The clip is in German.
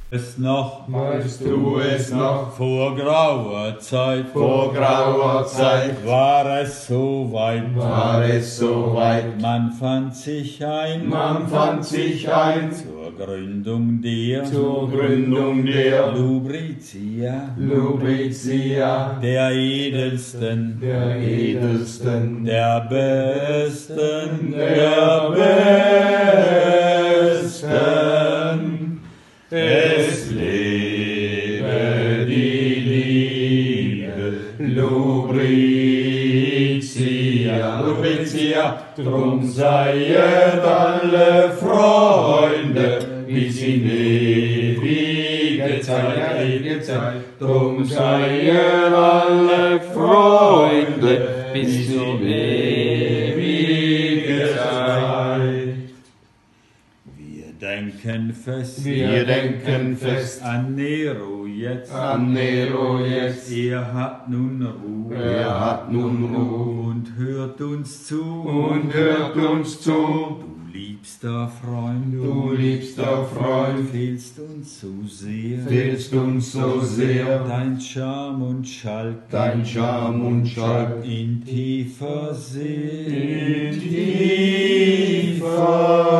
Es noch, weißt du es noch? vor grauer Zeit, Vor grauer Zeit war es so weit, man fand sich ein, zur Gründung der Lubrizia, der edelsten, der besten, Es lebe die Liebe, Lubrizia, drum seien alle Freunde bis in ewige Zeit, drum seien alle Freunde bis in ewige Zeit. Wir denken fest an Nero jetzt. Er hat nun Ruhe. Und hört uns zu. Du liebster Freund, fehlst uns so sehr. Dein Charme und Schalk in tiefer See.